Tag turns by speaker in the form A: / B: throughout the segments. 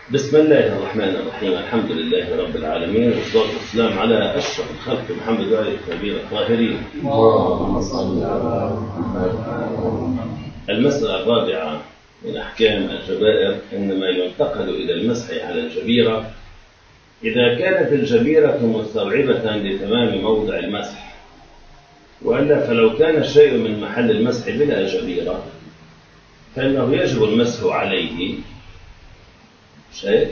A: بسم الله الرحمن الرحيم. الحمد لله رب العالمين، والصلاة والسلام على أشرف الخلق محمد وآله الطيبين الطاهرين. المسألة الرابعة من أحكام الجبائر: إنما ينتقل إلى المسح على الجبيرة إذا كانت الجبيرة مستوعبة لتمام موضع المسح، وإلا فلو كان الشيء من محل المسح بلا جبيرة فإنه يجب المسح عليه شيء،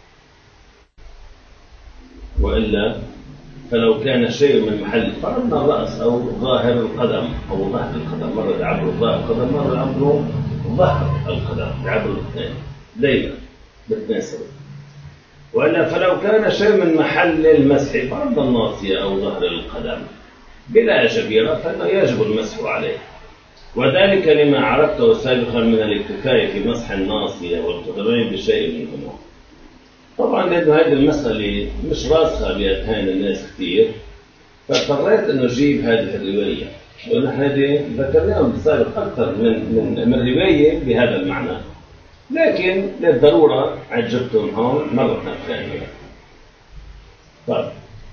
A: وإلا فلو كان الشيء من محل فرضنا الرأس أو ظاهر القدم أو ظهر القدم، مرة يعبر ظاهر القدم مرة يعبر ظهر القدم، يعبر الاثنين دائما بالتناسب. وإلا فلو كان الشيء من محل المسح فرضنا الناصية أو ظهر القدم بلا جبيرة فإنه يجب المسح عليه، وذلك لما عرفته سابقا من الاكتفاء في مسح الناصية والقدمين بشيء منهما. طبعا لأنه هذه المسألة مش راسخة بأذهان الناس كثير، فاضطريت أن أجيب هذه الرواية، ونحن ذكرناهم بالسابق أكثر من رواية بهذا المعنى، لكن للضرورة عجبتهم هون مرة ثانية. طيب،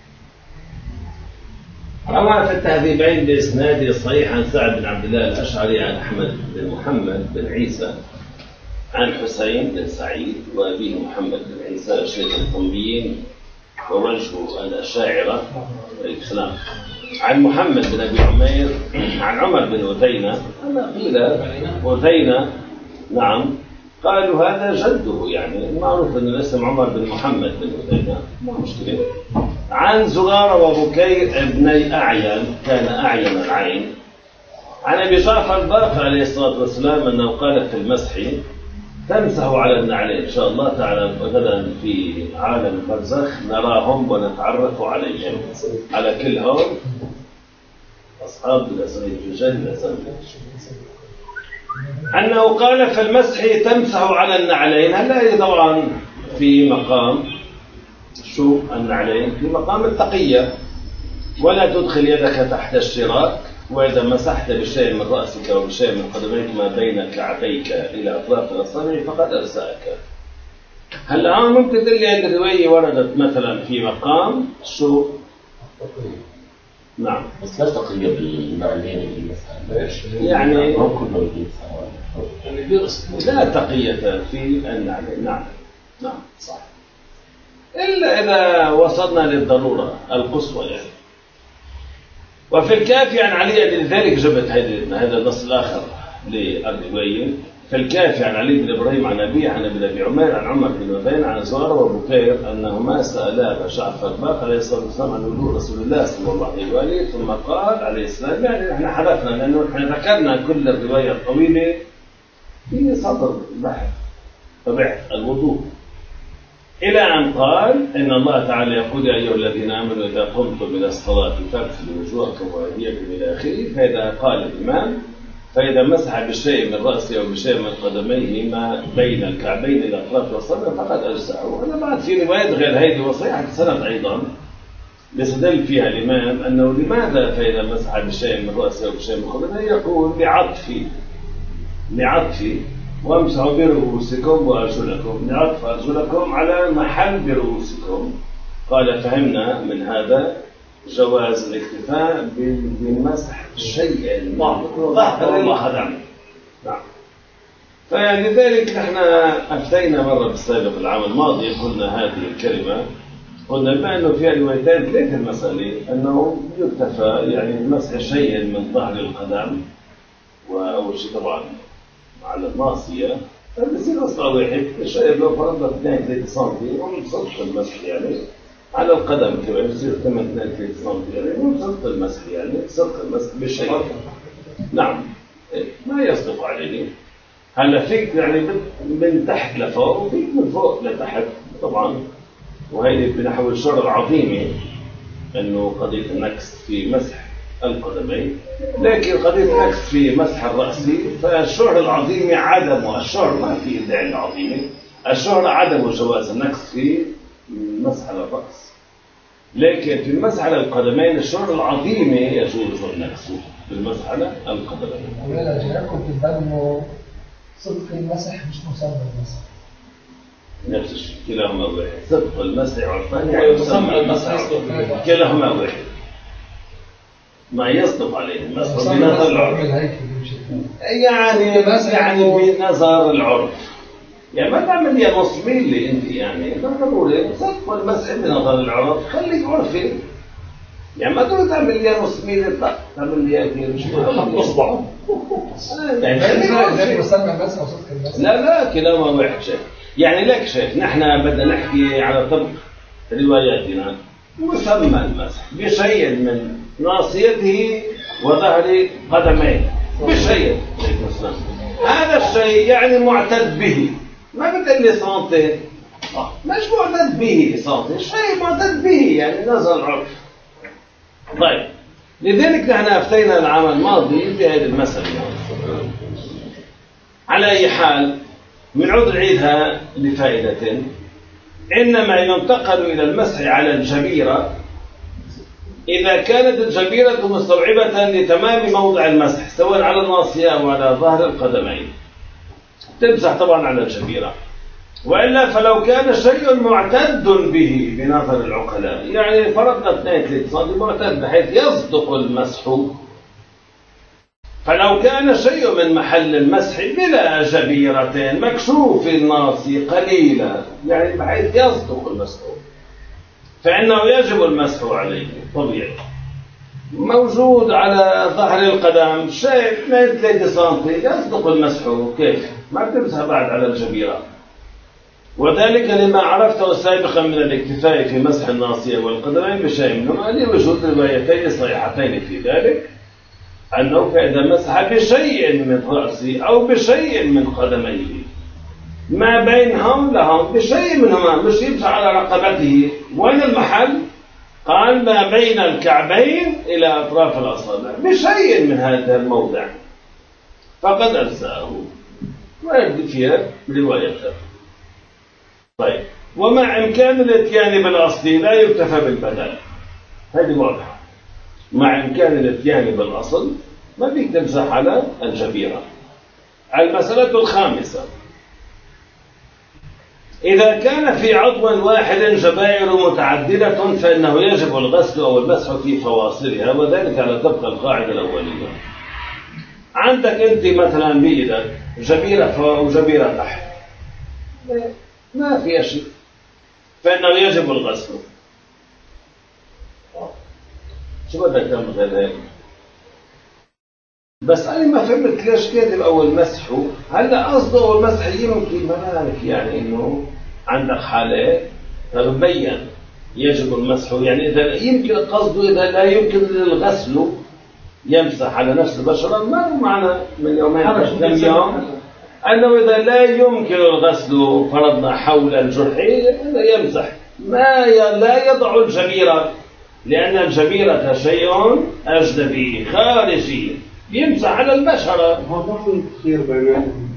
A: روى في التهذيبين بإسناد صحيح عن سعد بن عبد الله الأشعري عن أحمد بن محمد بن عيسى عن حسين بن سعيد وأبيه محمد بن عيسى شيخ القنبيين ووجه الأشاعرة الكلام، عن محمد بن أبي عمير عن عمر بن وثينة، أنا قيل وثينة نعم، قالوا هذا جده، يعني معروف أن الاسم عمر بن محمد بن وثينة، ما مشكلة. عن زرارة وبكير ابني أعين، كان أعين العين، عن أبي جعفر الباقر عليه الصلاة والسلام أنه قال في المسح: تمسح على النعلين. إن شاء الله تعالى غدا في عالم البرزخ نراهم ونتعرف عليهم، على كل هون أصحاب الأسانيد في الجنة. أنه قال في المسح: تمسح على النعلين. هلا طبعا في مقام شو النعلين؟ في مقام التقية، ولا تدخل يدك تحت الشراك، وإذا مسحت بشيء من رأسك وبشيء من قدميك ما بين كعبيك إلى أطراف الأصابع فقد أجزأك. هلا ممكن تلقى الرواية وردت مثلا في مقام شو؟ نعم،
B: بس لا تقية بالنعلين اللي مسح،
A: يعني
B: كله
A: لا تقية في النعلين. نعم نعم صح، إلا إذا وصلنا للضرورة القصوى يعني. وفي الكافي عن علي، لذلك جبت هذا النص الآخر للرواية. في الكافي عن علي بن إبراهيم عن أبيه عن أبي عمير عن عمر بن وثينة عن زهرة وبكير أنهما سألا أبا جعفر الباقر عليه الصلاة والسلام عن وضوء رسول الله صلى الله عليه وآله، ثم قال عليه السلام، يعني نحن حذفنا لأنه نحن ذكرنا كل الرواية الطويلة في سطر بحث طبيعة الوضوء، إلى أن قال: إن الله تعالى يقول: يا أيها الذين آمنوا إذا قمتم إلى الصلاة فاغسلوا وجوهكم وأيديكم إلى آخره. فإذا قال الإمام: فإذا مسح بشيء من رأسه أو بشيء من قدميه ما بين الكعبين إلى أطراف الأصابع فقد أجزأه. أنا بعد في روايات غير هذه وصحيحة السند أيضا يستدل فيها الإمام أنه لماذا فإذا مسح بشيء من رأسه أو بشيء من قدميه، يقول لعطف وامسحوا برؤوسكم وأرجلكم، لعطف أرجلكم على محل برؤوسكم. قال: فهمنا من هذا جواز الاكتفاء بمسح شيء من ظهر القدم. نعم، فلذلك نحن أفتينا مرة بالسابق العام الماضي، قلنا هذه الكلمة، قلنا بما أنه فيها روايتين ثلاثة المسألة أنه يكتفى يعني بمسح شيء من ظهر القدم، وأول شيء طبعا على الناصية فبصير أصبع واحد، الشيء لو فرضنا 2-3 سم ونصف المسح يعني على القدم كمان بصير 2-3 سم يعني ونصف المسح، يعني صدق المسح بالشيء. نعم، ما يصدق عليه. هلا فيك يعني من تحت لفوق وفيك من فوق لتحت طبعا، وهي بنحو الشر العظيمة أنه قضية النكس في مسح القدمين، لكن قضية النكس في مسح الرأس فالشهرة العظيمة عدم، الشهرة ما في داعي العظيمة، الشهرة عدم جواز النكس في مسح الرأس، لكن في المسح على القدمين الشهرة العظيمة يجوز النكس في المسح على القدمين.
C: ولا جاءكم في البال انه صدق المسح مش مسمى المسح، يعني صدق المسح مش مسمى المسح.
A: نعم،
C: يعني المسح على القدمين صدق المسح، يعني المسح على القدمين صدق المسح.
A: ما يصدق عليه. هلا فيك يعني من تحت لفوق وفيك من فوق لتحت، نفس الشيء كلاهما واحد. صدق المسح عرفان يعني
C: يسمى المسح
A: كلاهما واحد، ما يصدق عليه المسح بنظر العرف، يعني بنظر العرف، يعني ما تعمل لي نص ميلي انت، يعني ما ضروري صدق المسح بنظر العرف، خليك عرفي، يعني ما تقول تعمل لي نص ميلي، لا تعمل لي كثير مش
C: اصبع
A: يعني خليك
D: يسمى المسح وصدق المسح.
A: لا كلاهما واحد شيء. يعني لك شيخ نحن بدنا نحكي على طبق رواياتنا، يسمى المسح بشيء من ناصيته وظهر قدميه بشيء، هذا الشيء يعني معتد به، ما بدل لي سنتين، مش معتد به سنتين، شيء معتد به يعني نزل العرف. طيب لذلك نحن افتينا العام الماضي في هذه المسألة. على أي حال بنعود نعيدها لفائدة. إنما ينتقل إلى المسح على الجبيرة إذا كانت الجبيرة مستوعبة لتمام موضع المسح، سواء على الناصية أو على ظهر القدمين، تمسح طبعا على الجبيرة. وإلا فلو كان شيء معتد به بنظر العقلاء، يعني فرضنا 2-3 سم معتد بحيث يصدق المسح، فلو كان شيء من محل المسح بلا جبيرة مكشوف الناصي قليلا، يعني بحيث يصدق المسح، فإنه يجب المسح عليه طبيعي. موجود على ظهر القدم شيء 2-3 سم يصدق المسح، كيف؟ ما بتمسح بعد على الجبيرة. وذلك لما عرفته سابقا من الاكتفاء في مسح الناصية والقدمين بشيء منهما، لوجود روايتين صحيحتين في ذلك، أنه فإذا مسح بشيء من رأسه أو بشيء من قدميه ما بينهم لهم بشيء منهما، مش يمسح على رقبته. وين المحل؟ قال ما بين الكعبين إلى أطراف الأصابع بشيء من هذا الموضع، فقد أجزأه. ويبدو فيها روايته. طيب ومع إمكان الاتيان بالأصل لا يكتفى بالبدل، هذه واضحة. مع إمكان الاتيان بالأصل ما فيك تمسح على الجبيرة. المسألة الخامسة: إذا كان في عضو واحد جبائر متعددة فإنه يجب الغسل أو المسح في فواصلها، وذلك على طبق القاعدة الأولية. عندك أنت مثلا بإيدك جبيرة فوق وجبيرة تحت، ما في شيء، فإنه يجب الغسل. شو بدك تعمل غير هيك؟ بس أنا ما فهمت ليش كاتب أول مسح. هلا قصده أول مسح يمكن ما بعرف، يعني إنه عندك حالات تبين يجب المسح، يعني إذا يمكن قصده إذا لا يمكن للغسل يمسح على نفس البشرة، ما هو معنى من يومين كم يوم أنه إذا لا يمكن الغسل فرضنا حول الجرح يمسح، ما لا يضع الجبيرة، لأن الجبيرة شيء أجنبي خارجي يمسح على البشرة.
E: ما في خير بينهم،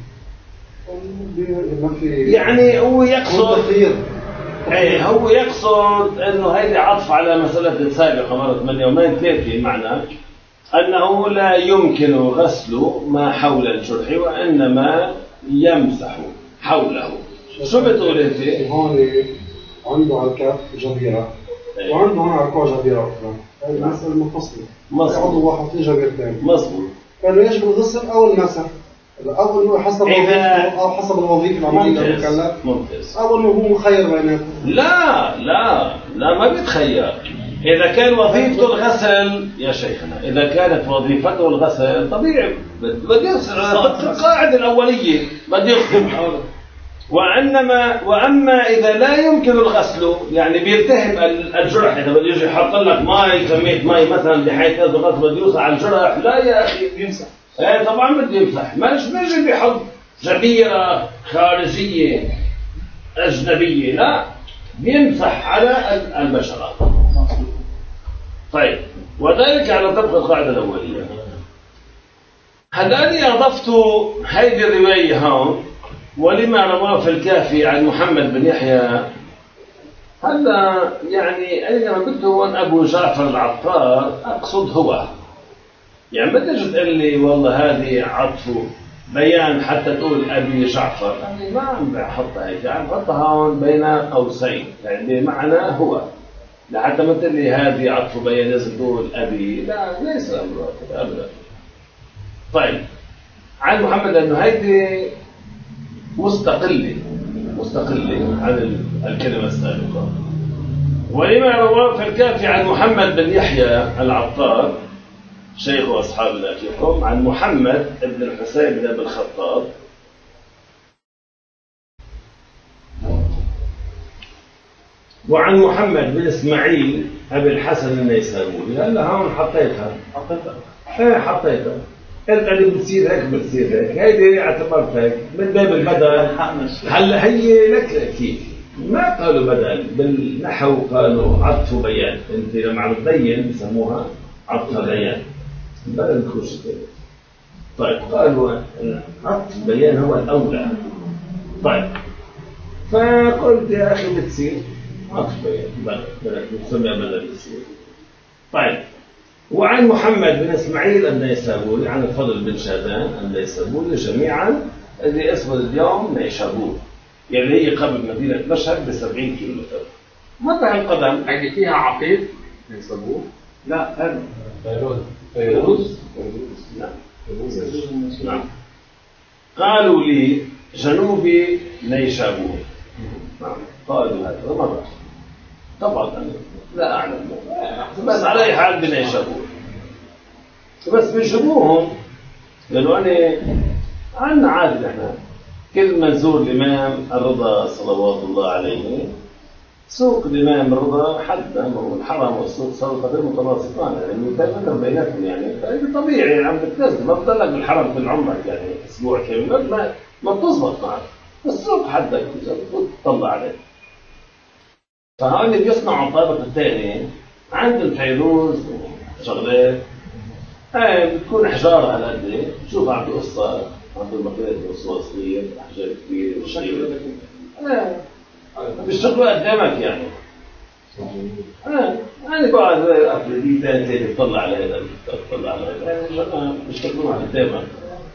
A: يعني هو يقصد هو يقصد أنه هذه عطف على مسألة سابقة مرت من يومين 3، معنى أنه لا يمكن غسل ما حول الجرح وإنما يمسح حوله. شو بتقول أنت؟
E: هون عنده على الكف جبيرة وعنده هون على الكوع جبيرة أخرى، هذه المسألة منفصلة. عضو واحد فيه جبيرتين،
A: مظبوط،
E: فإنه يجب الغسل أو المسح، أو إنه حسب أو حسب الوظيفة العملية المكلف،
A: ممتاز،
E: أو إنه هو مخير بيناتهم.
A: لا ما بيتخير. إذا كان وظيفته الغسل يا شيخنا، إذا كانت وظيفته الغسل طبيعي بده يغسل القاعدة الأولية، بده يغسل. وأما إذا لا يمكن الغسل، يعني بيلتهب الجرح، إذا بده يجي يحط لك ماء كمية ماء مثلا بحيث الضغط بده يوصل على الجرح، لا يا أخي بيمسح. طبعا بده يمسح، مش بيجي بيحط جبيرة خارجية أجنبية، لا بيمسح على البشرة. طيب وذلك على طبق القاعدة الأولية. هلأني أضفت هذه الرواية هون ولما رواه في الكافي عن محمد بن يحيى. هذا يعني أنا قلت هو أبو جعفر العطار، أقصد هو، يعني ما تجي تقول لي والله هذه عطف بيان حتى تقول أبي جعفر، يعني ما عم بحطها هيك، عم بحطها هون بين قوسين، يعني بمعنى هو، لحتى ما تقول لي هذه عطف بيان لازم تقول أبي، لا ليس الأمر هكذا أبدا. طيب عن محمد، لأنه هيدي مستقلة عن الكلمة السابقة. ولما رواه في الكافي عن محمد بن يحيى العطار شيخ أصحابنا فيكم، عن محمد بن الحسين بن أبي الخطاب، وعن محمد بن إسماعيل أبي الحسن النيسابوري. هلا هون حطيتها حطيتها قلت أنا بتصير هيك بتصير هيك، هيدي اعتبرت هيك من باب البدل. هلا هي لك كيف ما قالوا بدل، بالنحو قالوا عطف بيان. انت لما عم تبين بسموها عطف بيان، بدل تخش كده. طيب قالوا عطف بيان هو الأولى. طيب فقلت يا أخي بتصير عطف بيان بدل نسميها بدل بتصير. طيب وعن محمد بن إسماعيل النيسابوري عن الفضل بن شاذان النيسابوري جميعا اللي اسمه اليوم نيشابور، يعني هي قبل مدينة مشهد ب70 كيلومتر. مطرح القدم
B: هذه فيها عقيق نيسابور؟
A: لا
B: فيروز.
A: نعم. قالوا لي جنوبي نيشابور. نعم قالوا هذا مرة، طبعا لا أعلم، بس على أي حال بنيشابور. بس بيجيبوهم لأنه أنا عنا عادة إحنا كل ما نزور الإمام الرضا صلوات الله عليه، سوق الإمام الرضا حدنا والحرم والسوق صاروا قدر متلاصقان، يعني متكلم بيناتهم، يعني طبيعي يعني عم بتنزل، ما بتضلك بالحرم كل عمرك يعني أسبوع كامل، ما بتزبط معك. السوق حدك بتطلع عليه. فهون بيصنعوا الطابق الثاني عندهم فيروز وشغلات، بتكون حجارة على قد بتشوف عنده قصة، عنده المقلات والصور صغير، أحجار كبيرة وصغيرة، بيشتغلوا قدامك يعني. أنا بقعد أفردي ثاني بتطلع على هذا بتطلع على هذا، يعني بيشتغلوا قدامك.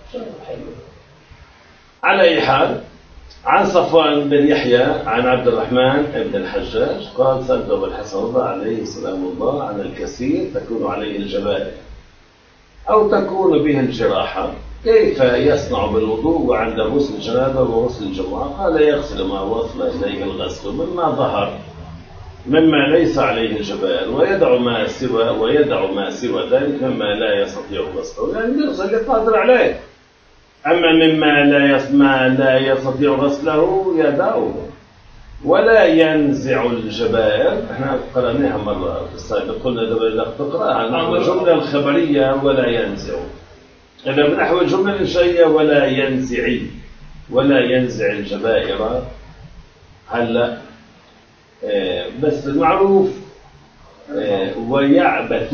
A: على أي حال، عن صفوان بن يحيى عن عبد الرحمن بن الحجاج قال سألت أبا الحسن رضا عليه السلام الله عن الكثير تكون عليه الجبائر أو تكون به الجراحة كيف يصنع بالوضوء وعند غسل الجنابة وغسل الجمعة؟ قال يغسل ما وصل إليه الغسل مما ظهر مما ليس عليه الجبائر ويدع ما سوى ذلك مما لا يستطيع غسله، يعني يغسل القادر عليه. أما مما لا يستطيع غسله يدعه ولا ينزع الجبائر. احنا قرأناها مرة في السابق، قلنا بدك تقرأها نحو الجملة الخبرية ولا ينزع، إذا بنحو الجملة الإنشائية ولا ينزع الجبائر. هلا بس المعروف ويعبث،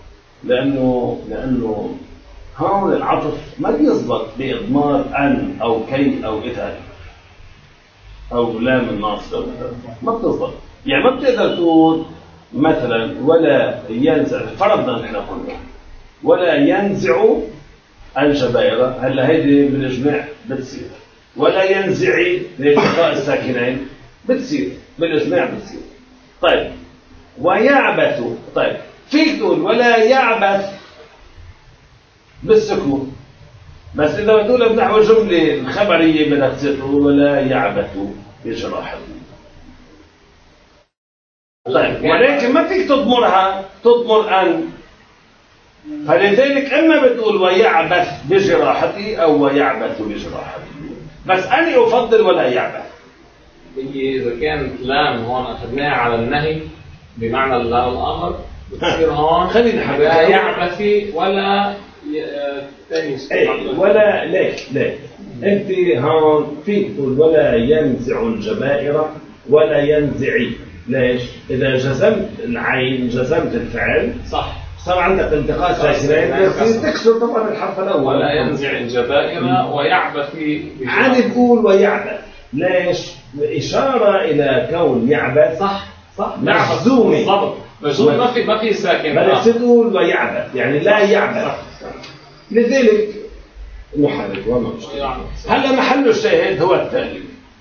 A: لأنه هون العطف ما بيزبط بإضمار أن أو كي أو إذا أو لام الناصر، ما بتزبط. يعني ما بتقدر تقول مثلا ولا ينزع، فرضنا نحن قلنا ولا ينزع الجبائر، هلا هيدي بالإجماع بتصير، ولا ينزعي لالتقاء الساكنين بتصير بالإجماع بتصير. طيب ويعبث، طيب فيك تقول ولا يعبث بالسكون، بس إذا بتقولها بنحو الجملة الخبرية بدك تقول ولا يعبث بجراحة. طيب ولكن ما فيك تضمر أن، فلذلك إما بتقول ويعبث بجراحتي أو ويعبث بجراحتي، بس أنا أفضل ولا يعبث.
B: إذا كانت لام هون أخذناها على النهي بمعنى الأمر، بتصير هون
A: خلينا
B: لا يعبث ولا
A: ولا ليش انت هون فيك تقول ولا ينزع الجبائر ولا ينزعي. ليش؟ اذا جزمت العين جزمت الفعل
B: صح،
A: صار عندك التقاء ساكنين، بس تكسر طبعا الحرف الاول.
B: ولا ينزع الجبائر ويعبث
A: عادي بقول ويعبث. ليش؟ إشارة إلى كون يعبث
B: صح
A: محزومة
B: بالضبط، ما في ساكن،
A: بس تقول ويعبث يعني لا يعبث. لذلك نحرك وما مشكلة. هلا محل الشاهد هو التالي.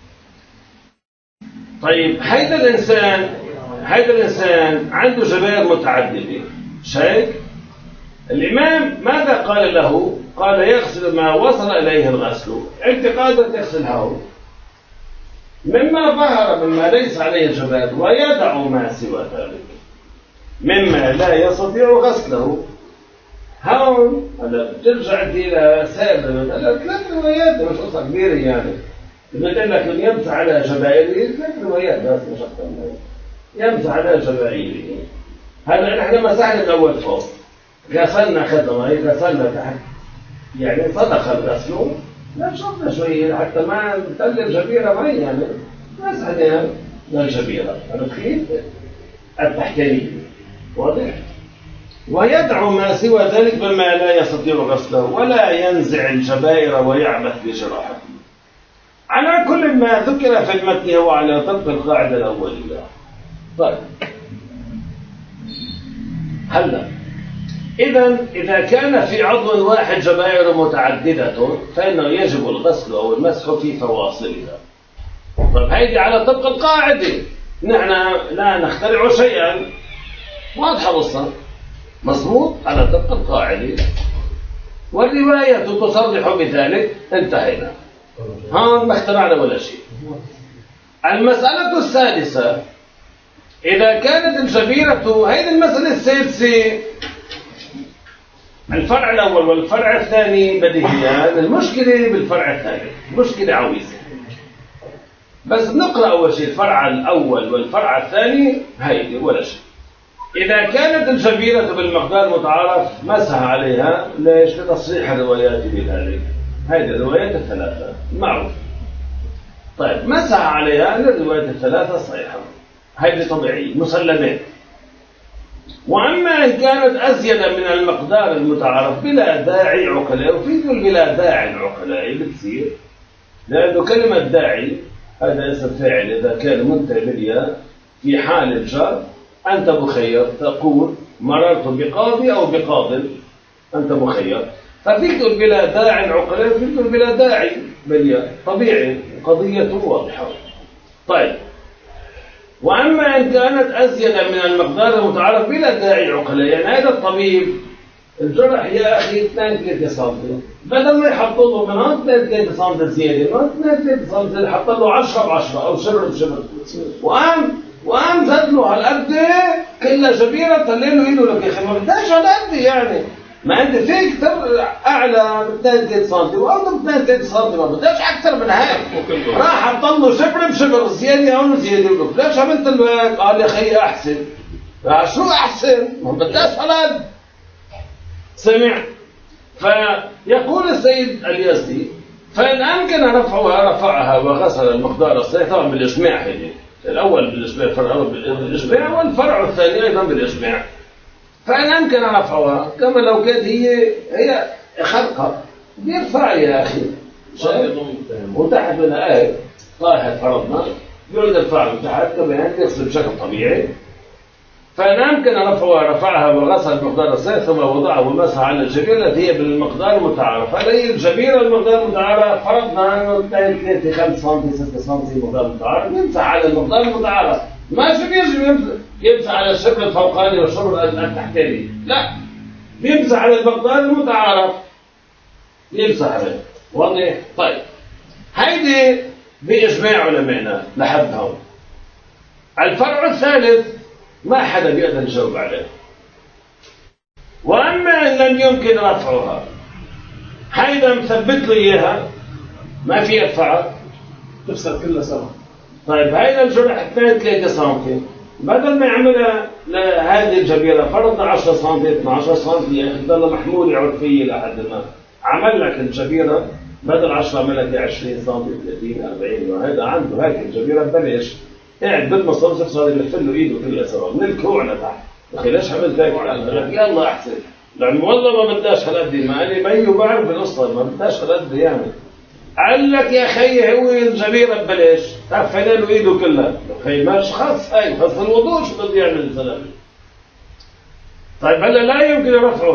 A: طيب هيدا الإنسان عنده جبائر متعددة، شيء الإمام ماذا قال له؟ قال يغسل ما وصل إليه الغسل. أنت قادر تغسله مما ظهر مما ليس عليه الجبائر، ويدع ما سوى ذلك مما لا يستطيع غسله. هون هلا بترجع إلى سائر ثلاث روايات، مش قصة كبيرة يعني. بقول لك من يمسح على جبائره 3 روايات بس مش أكثر من هيك. يمسح على جبائره. هلا نحن مسحنا الأول فوق، غسلنا خدمة، غسلنا تحت، يعني صدق الغسل. لا شرطنا شوية حتى ما نتقلب جبيرة معي، يعني مسحنا للجبيرة. أنا كيف التحتانية واضح. ويدع ما سوى ذلك مما لا يستطيع غسله، ولا ينزع الجبائر ويعبث بجراحته. على كل ما ذكر في المتن هو على طبق القاعدة الأولية. طيب هلا إذا كان في عضو واحد جبائر متعددة فإنه يجب الغسل أو المسح في فواصلها. طيب هيدي على طبق القاعدة، نحن لا نخترع شيئا، واضحة القصة، مضبوط على طبق القاعدة، والرواية تصرح بذلك، انتهينا. هون ما اخترعنا ولا شيء. المسألة السادسة، إذا كانت الجبيرة، هذه المسألة السادسة، الفرع الأول والفرع الثاني بديهيان، المشكلة بالفرع الثاني، مشكلة عويصة. بس نقرأ أول شيء الفرع الأول والفرع الثاني، هيدي ولا شيء. إذا كانت الجبيرة بالمقدار متعارف مسح عليها، ليش؟ لتصريح الروايات بذلك. هذه الروايات الثلاثة معروف. طيب مسح عليها الروايات الثلاثة صحيحة، هذه طبيعية مسلمات. وأما إن كانت أزيد من المقدار المتعارف بلا داعي عقلاء، وفي ذل بلا داعي عقلاء بتصير، لأنه كلمة داعي هذا اسم فاعل إذا كان منتهي بالياء في حال الجر. أنت مخير، تقول مررت بقاضي أو بقاض، أنت مخير. ففيك تقول بلا داعي عقلاء، وفيك تقول بلا داعي بالياء، طبيعي، قضية واضحة. طيب وأما إن كانت أزيد من المقدار المتعارف بلا داعي عقلاء، يعني هذا الطبيب الجرح يا أخي 2-3 سم، بدل ما يحط له من هون 2-3 سم زيادة، من 2-3 سم حط له 10 ب10 أو شبر بشبر، وقام زاد له هالقد كلها جبيرة، طلع له إيده لك يا أخي، ما بدهاش هالقد يعني، ما أنت فيك أعلى ب 2-3 سم وأرضه ب 2-3 سم، ما بدهاش أكثر من هيك. راح حط له شبر بشبر، زيادة هون زيادة، ليش عملت له هيك؟ قال يا أخي أحسن. شو أحسن؟ ما بدهاش هالقد. سمع. فيقول السيد اليزدي: فإن أمكن رفعها وغسل المقدار الصحيح، طبعا بالإجماع، هذه الأول بالإجماع، الفرع الأول بالإجماع، والفرع الثاني أيضا بالإجماع. فإن أمكن رفعها كما لو كانت هي خلقة، بيرفع يا أخي وتحت منها آية طاحت فرضنا، بيقعد يرفع من تحت كمان يغسل بشكل طبيعي. فإن أمكن رفعها وغسل المقدار الصحيح ثم وضعه ومسح على الجبيرة التي هي بالمقدار المتعارف. هذه الجبيرة المقدار المتعارف فرضنا أنه 3-5 سم 6 سم مقدار متعارف، يمسح على المقدار المتعارف، ما شو بيجي يمسح على الشبر الفوقاني والشبر التحتاني، لا، بيمسح على المقدار المتعارف، يمسح عليه. واضح؟ طيب هيدي بإجماع علمائنا لحد هون. الفرع الثالث ما حدا بيقدر يجاوب عليه. وأما إن لم يمكن رفعها، هيدا مثبت له إياها ما في يرفعها،
E: تفسد كلها سوا.
A: طيب هيدا الجرح 2-3 سم، بدل ما يعملها لهذه الجبيرة فرضنا 10 سم 12 سم، يا أخي ضل محمولة عرفية لحد ما عمل لك الجبيرة بدل 10 عمل لك 20 سم 30 40، وهذا عنده هيك الجبيرة ببلاش، قاعد بالمصروف صار يلف له ايده كلها سوا من الكوع لتحت. اخي ليش عملت هيك؟ يلا احسن، لانه والله ما بداش هالقد، ما قال لي بيو بعرف القصه، ما بداش هالقد يعني. قال لك يا خيي هو الجبيره ببلاش، تفينا له ايده كلها، اخي ماش خاص هاي خاص الوضوء، شو بده يعمل الزلمه؟ طيب هلا لا يمكن رفعها،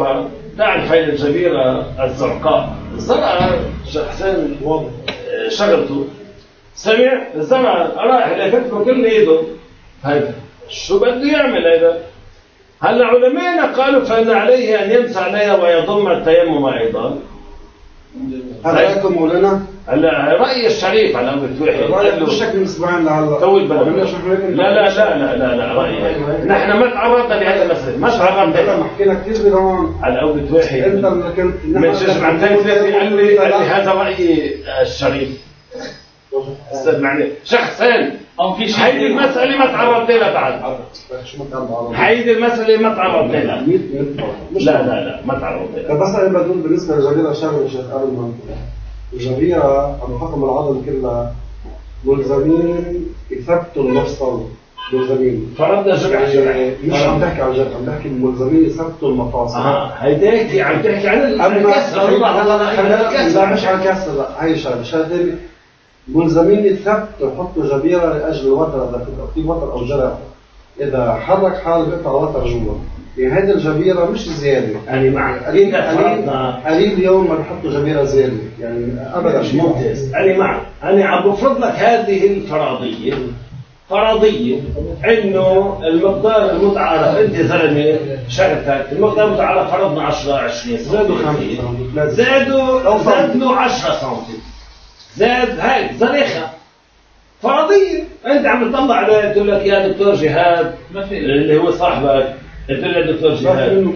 A: تعرف هاي الجبيرة الزرقاء، الزرقاء شيخ حسين شغلته، سمع الزرقاء راح لفت بكل ايده، هذا شو بده يعمل هذا؟ هلا علماءنا قالوا فإن عليه أن يمسح عليها ويضم التيمم أيضا.
E: هذا رأيكم مولانا؟
A: هلا رأي الشريف على أبو التوحي
E: رأيك بشكل مسبوعين لهلا
A: طول بالك. لا رأيي نحن ما تعرضنا لهذا المسألة، ما تعرضنا.
E: أنا حكينا كثير بهون
A: على أبو التوحي
E: أنت اللي كنت
A: من شجرتين ثلاثة قال لي هذا رأي الشريف. استمعني شخصين هيدي المسألة ما تعرضت لها بعد. هيدي المسألة ما تعرضت لها. لا ما تعرضت لها.
E: بس أنا بدون بالنسبة للجبيرة شغلة شيخ أرمن. الجبيرة على حكم العظم كلها ملزمين يثبتوا المفصل، ملزمين.
A: فرضنا جرح
E: مش عم تحكي عن جرح، عم تحكي ملزمين يثبتوا المفاصل.
A: هيداكي عم تحكي عن الكسر.
E: لا مش عن الكسر، لا هي شغلة ملزمين يثبتوا يحطوا جبيرة لأجل الوتر، إذا كنت في وتر أو جرح، إذا حرك حاله بيقطع وتر جوا. يعني هذه الجبيرة مش زيادة.
A: يعني معك
E: قليل اليوم ما بيحطوا جبيرة زيادة، يعني أبدا.
A: مش ممتاز. أنا معك، أنا عم بفرض لك هذه الفرضية، فرضية إنه المقدار المتعارف، أنت زلمة شغلتك المقدار المتعارف فرضنا 10 20
E: زادوا 5
A: زادوا 10 سم، زاد هاي زريخة فرضية. أنت عم تطلع عليه تقول لك يا دكتور جهاد اللي هو صاحبك، تقول له دكتور جهاد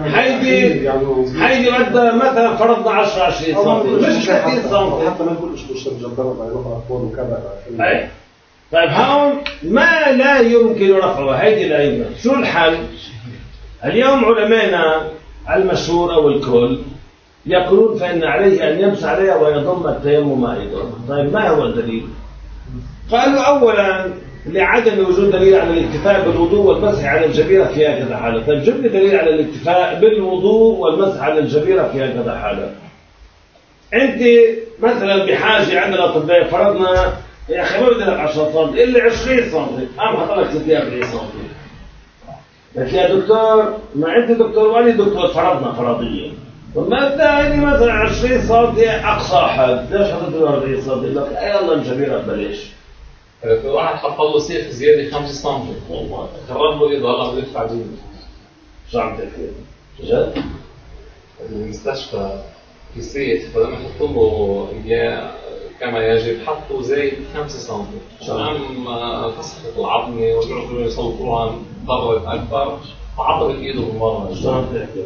A: هيدي بدها مثلا فرضنا 10 20 سم مش 30 سم،
E: حتى ما نقول مش جبرة يروح أطول وكذا.
A: طيب هون ما لا يمكن رفعه، هيدي لا يمكن. شو الحل؟ اليوم علماءنا المشهور أو الكل يقولون فإن عليه أن يمسح عليها ويضم التيمم أيضا. طيب ما هو الدليل؟ قالوا أولا لعدم وجود دليل على الاكتفاء بالوضوء والمسح على الجبيرة في هكذا حالة. طيب جيب لي دليل على الاكتفاء بالوضوء والمسح على الجبيرة في هكذا حالة. أنت مثلا بحاجة عند الأطباء فرضنا يا أخي ما بدي لك 10 سم إلا 20 سم، قام حط لك 40 سم. لك يا دكتور ما أنت دكتور وأنا دكتور فرضنا فرضية، وما اداني مثلا 20 سم اقصى حد، ليش حطيت له 40 سم؟ يقول لك يلا الجبيره ببلاش.
B: في واحد حط له سيف زياده 5 سم والله خرب له ايده هلا بده يدفع دين.
A: شو عم تحكي؟ جد؟
B: المستشفى في سيف فلما حطوا له اياه كما يجب حطوا زيت 5 سم عشان فسخت العظمه ورجعوا يصوتوها ضرت اكبر فعطلت ايده بالمره.
A: شو عم تحكي؟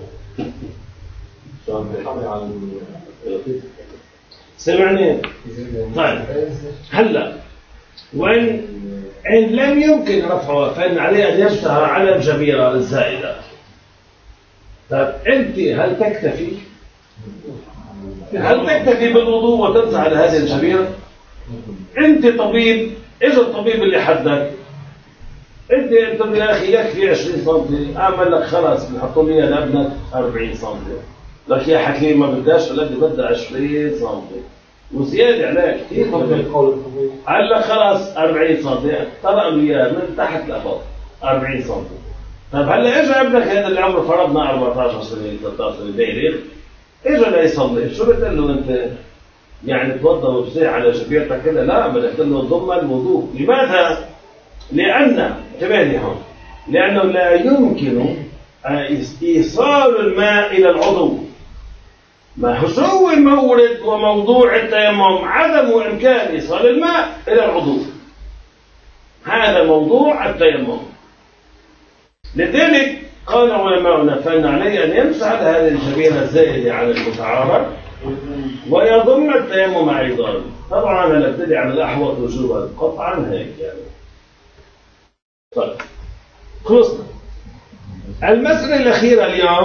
A: سمعني؟ طيب هلا وإن لم يمكن رفعها فإن عليه أن يمسح على الجبيرة الزائدة. طيب أنت هل تكتفي بالوضوء وتمسح على هذه الجبيرة؟ أنت طبيب، إذا الطبيب اللي حدك أنت يا أخي يكفي 20 سم، أعمل لك خلاص بنحط لي لابنك 40 سم. لك يا حكيم ما بداش ولدي بدها 20 سم وزياده عليك كثير. قال لك خلاص 40 سم طرق لي اياه من تحت لفوق 40 سم. طيب هلا اجى ابنك هذا اللي عمره فرضنا 14 سنه 13 سنه بالغ، اجى ليصلي، شو بتقول له انت؟ يعني توضا وتصيح على جبيرتك كلها؟ لا، بدك تقول له ضم الوضوء. لماذا؟ لان انتبه هون، لانه لا يمكن ايصال الماء الى العضو. ما هو المورد وموضوع التيمم؟ عدم إمكان إيصال الماء إلى العضو، هذا موضوع التيمم. لذلك قال علماؤنا فإن عليه أن يمسح على هذه الجبيرة الزائدة على المتعارف ويضم التيمم أيضا. طبعا أنا نبتدي على الأحوط وجوبا قطعا هيك يعني. طيب خلصنا. المسألة الأخيرة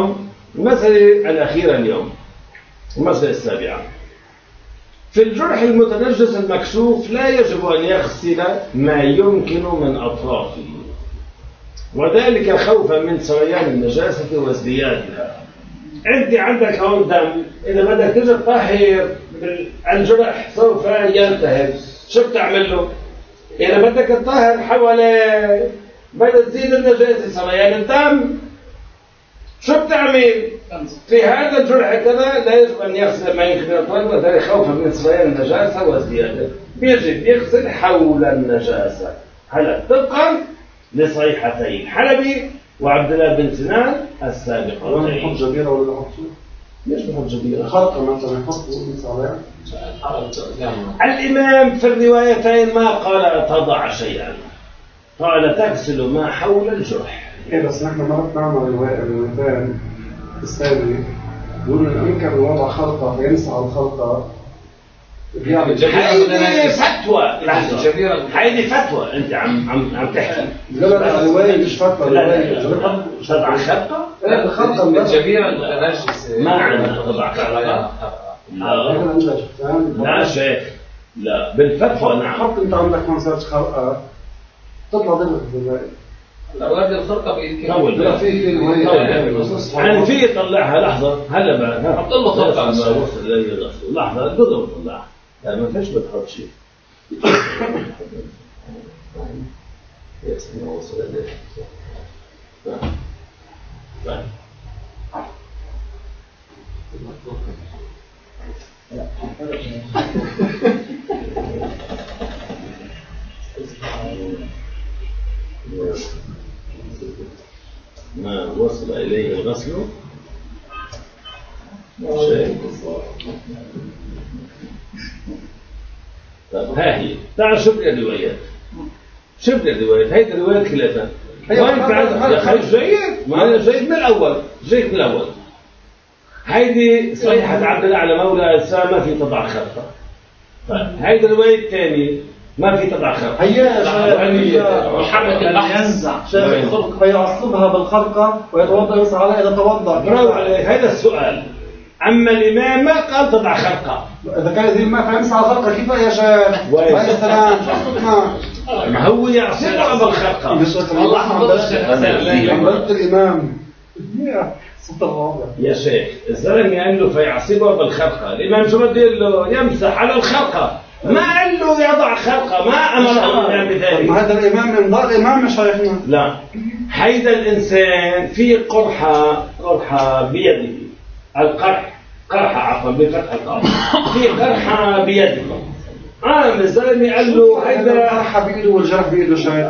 A: اليوم المسألة السابعة: في الجرح المتنجس المكشوف لا يجب أن يغسل ما يمكن من أطرافه، وذلك خوفا من سريان النجاسة وازديادها. أنت عندك هون دم، إذا بدك تجي تطهر الجرح سوف ينتهي، شو بتعمل له؟ إذا بدك تطهر حوالي بدك تزيد النجاسة سريان الدم، شو بتعمل؟ في هذا الجرح كذا لا يجب أن يغسل ما يمكن الطيب وذلك خوفا من سريان النجاسة وزيادة. يجب يغسل حول النجاسة. هلا طبقا لصحيحتين حلبي وعبد الله بن سنان السابقتين.
E: وين يحط جبيرة ولا يحط شو؟
A: ليش بحط جبيرة؟
E: خلطة مثلا يحط عليها.
A: الإمام في الروايتين ما قال تضع شيئا، قال تغسل ما حول الجرح.
E: إيه بس نحن مرات نعمل روايتين السابق يقول إن أنكر وضع خلطة فيمسح الخلطة.
A: هيدي فتوى، هيدي فتوى أنت عم تحكي.
E: لا الرواية مش فتوى.
A: لا تضع خلطة؟
E: لا الخلطة
B: الجبيرة المتنجسة
A: ما عندنا تضع خلطة. لا شيخ، لا بالفتوى نعم.
E: حط أنت عندك مساج خلقة تطلع ضمن الرواية.
B: لا ولد الخلطة
A: طول.
E: لا في رواية.
A: يعني في طلعها لحظة هلا بقى.
B: حط له خلطة
A: وصل لي لحظة قدر طلعها. لا ما فيش بتحط شيء. يس ما وصل لي. ما وصل إليه الغسل شيء. طيب ها هي تعال شوف الروايات. شوف الروايات هيدي الروايات ثلاثة. يا أخي جيد ما أنا جيد من الأول. جيد من الأول. هيدي صيحة عبد الأعلى مولى إسلام ما في تضع خلطة. طيب هيدي الرواية الثانية ما في تضع خلطة.
B: محمد ينزع
E: فيعصبها بالخرقة ويتوضأ يمسح عليها إذا توضأ.
A: برافو عليك هذا السؤال. أما الإمام ما قال تضع خلقة.
E: إذا كان يزيد الماء فيمسح على الخرقة كيف يا شيخ؟ يا سلام
A: ما هو يعصبها بالخرقة.
B: والله حضرت
E: الإمام
A: يا شيخ الزلمه قال له فيعصبها بالخرقه، الامام شو بده يقول له؟ يمسح على الخرقه، ما قال له يضع خرقه، ما امره الامام بذلك.
E: هذا الامام من ضال الامام مش شيخنا.
A: لا هيدا الانسان في قرحه بيده، قرحه عفوا بفتح القاف، في قرحه بيده. الزلمه قال له هيدا
E: قرحه بايده والجرح بايده شيخ.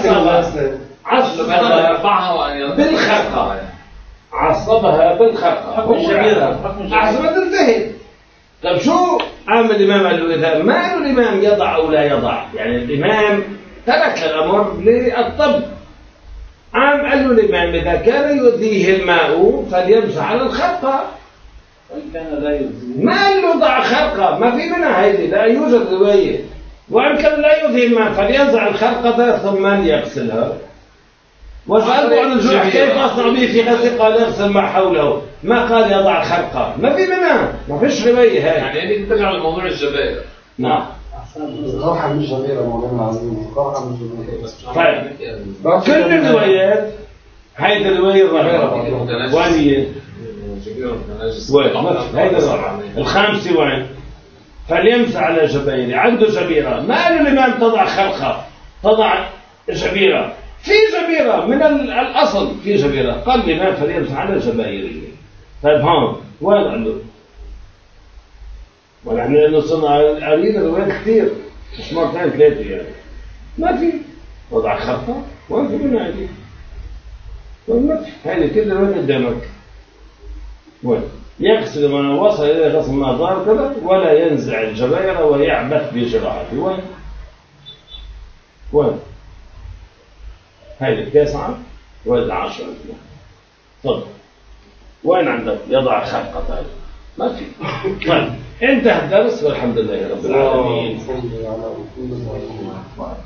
B: عصبها
A: بالخرقه. عصبها بالخرقة أحسبت تنتهي. طيب شو عمل الإمام؟ قال له إذا ما قال الإمام يضع أو لا يضع، يعني الإمام ترك الأمر للطب. قال له الإمام إذا كان يؤذيه الماء فليمسح على الخرقة.
B: كان لا يؤذيه
A: ما قال له ضع خرقة، ما في منها هيدي، لا يوجد رواية. وإن كان لا يؤذيه الماء فلينزع الخرقة ثم يغسلها. وسألته عن الجرح كيف أصنع به في غسل؟ قال يغسل ما حوله، ما قال يضع خرقة، ما في منها، ما فيش رواية هاي.
B: يعني ترجع لموضوع الجبائر.
A: نعم.
E: القرحة مش جبيرة مولانا العظيم، القرحة مش جبيرة.
A: طيب كل الروايات هيدي الرواية الرابعة وين هي؟ هيدي الرابعة الخامسة وين؟ فليمسح على جبيره، عنده جبيرة، ما قال الإمام تضع خرقة، تضع جبيرة. في جبيرة من الأصل، في جبيرة قال لي ما فليمسح على جبايره. طيب هون وين عنده؟ ونحن لأنه صرنا قرينا روايات كثير مش مرتين ثلاثة يعني ما في وضع خطة وين في منها هذه؟ ما في هذه كل رواية قدامك. وين؟ يغسل من وصل إلى غسل ما ظهر كذا ولا ينزع الجباير ويعبث بجراحته. وين؟ هذه التاسعة وهذه العاشرة. طب وين عندك يضع خرقة؟ طيب ما في. طيب انتهى الدرس والحمد لله رب العالمين.